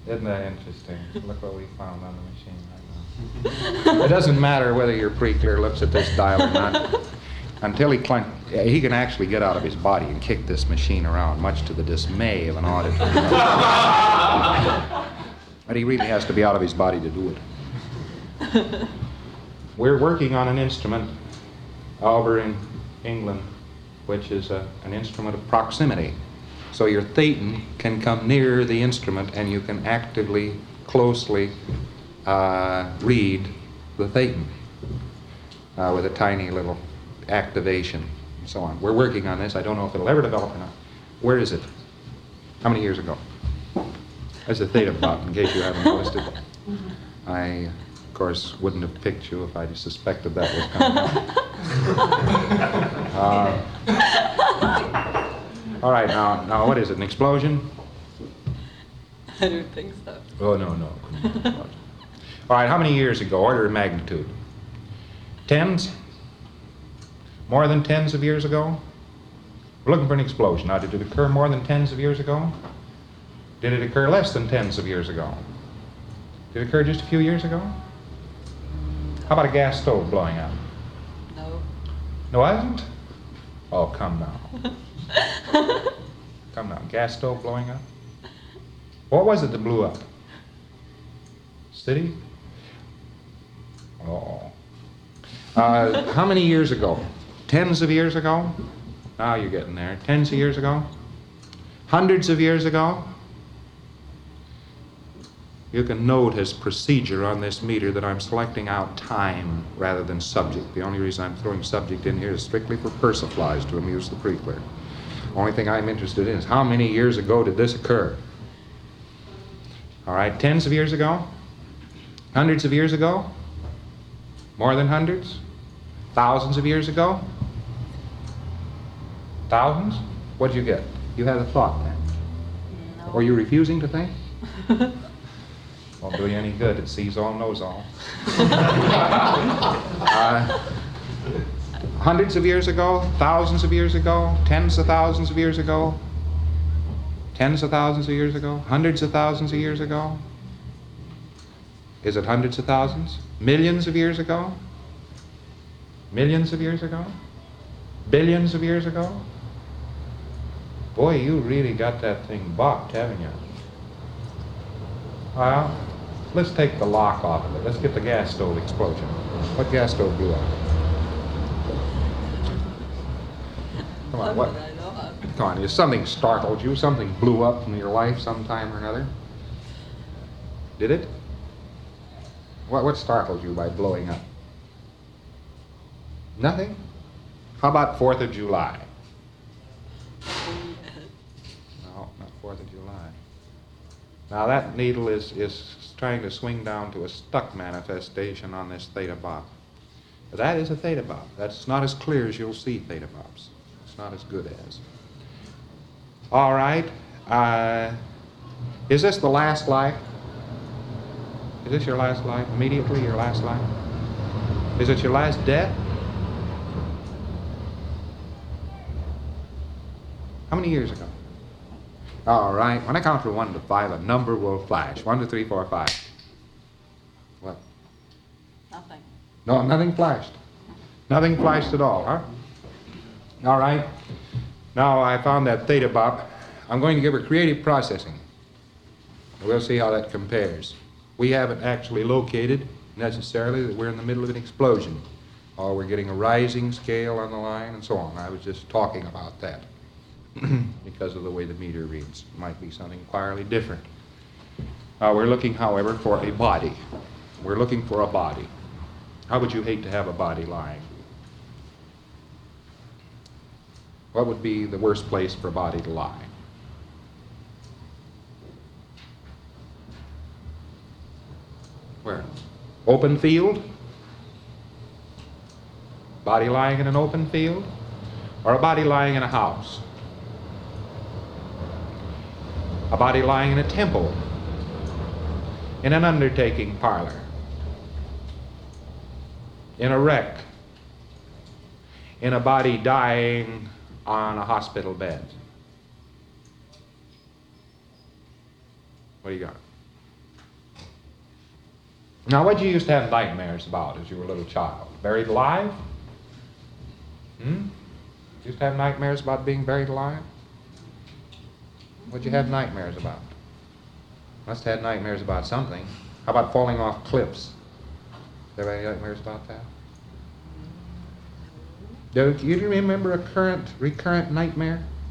Isn't that interesting? Look what we found on the machine right now. It doesn't matter whether your pre-clear looks at this dial or not. Until he can actually get out of his body and kick this machine around, much to the dismay of an auditor. But he really has to be out of his body to do it. We're working on an instrument over in England, which is an instrument of proximity. So your thetan can come near the instrument and you can actively, closely read the thetan with a tiny little activation and so on. We're working on this. I don't know if it'll ever develop or not. Where is it? How many years ago? There's a theta bot, in case you haven't noticed it. I, of course, wouldn't have picked you if I'd suspected that was coming. All right, now what is it, an explosion? I don't think so. Oh, no. All right, how many years ago, order of magnitude? Tens? More than tens of years ago? We're looking for an explosion. Now, did it occur more than tens of years ago? Did it occur less than tens of years ago? Did it occur just a few years ago? How about a gas stove blowing up? No. No, it wasn't? Oh, come now. Come now, gas stove blowing up? What was it that blew up? City? Oh. How many years ago? Tens of years ago? Now you're getting there. Tens of years ago? Hundreds of years ago? You can note as procedure on this meter that I'm selecting out time rather than subject. The only reason I'm throwing subject in here is strictly for persiflage to amuse the pre-clear. Only thing I'm interested in is how many years ago did this occur? All right, tens of years ago? Hundreds of years ago? More than hundreds? Thousands of years ago? Thousands? What'd you get? You had a thought then? No. Or you refusing to think? Won't do you any good. It sees all, knows all. Hundreds of years ago? Thousands of years ago? Tens of thousands of years ago? Tens of thousands of years ago? Hundreds of thousands of years ago? Is it hundreds of thousands? Millions of years ago? Millions of years ago? Billions of years ago? Boy, you really got that thing balked, haven't you? Well, let's take the lock off of it. Let's get the gas stove explosion. What gas stove blew up? Come on, what? I know of. Come on, is something startled you? Something blew up in your life sometime or another? Did it? What startled you by blowing up? Nothing? How about 4th of July? No, not 4th of July. Now that needle is trying to swing down to a stuck manifestation on this theta bob. That is a theta bob. That's not as clear as you'll see theta bobs. It's not as good as. All right. Is this the last life? Is this your last life? Immediately your last life? Is it your last death? How many years ago? All right. When I count from 1 to 5, a number will flash. 1, 2, 3, 4, 5. What? Nothing. No, nothing flashed. Nothing flashed at all, huh? All right. Now I found that theta bob. I'm going to give her creative processing. We'll see how that compares. We haven't actually located necessarily that we're in the middle of an explosion, or we're getting a rising scale on the line and so on. I was just talking about that because of the way the meter reads. It might be something entirely different. We're looking, however, for a body. We're looking for a body. How would you hate to have a body lying? What would be the worst place for a body to lie? Where? Open field? Body lying in an open field? Or a body lying in a house? A body lying in a temple? In an undertaking parlor? In a wreck? In a body dying on a hospital bed? What do you got? Now, what did you used to have nightmares about as you were a little child? Buried alive? Used to have nightmares about being buried alive? What'd you have nightmares about? Must have had nightmares about something. How about falling off cliffs? Have any nightmares about that? Do you remember a recurrent nightmare?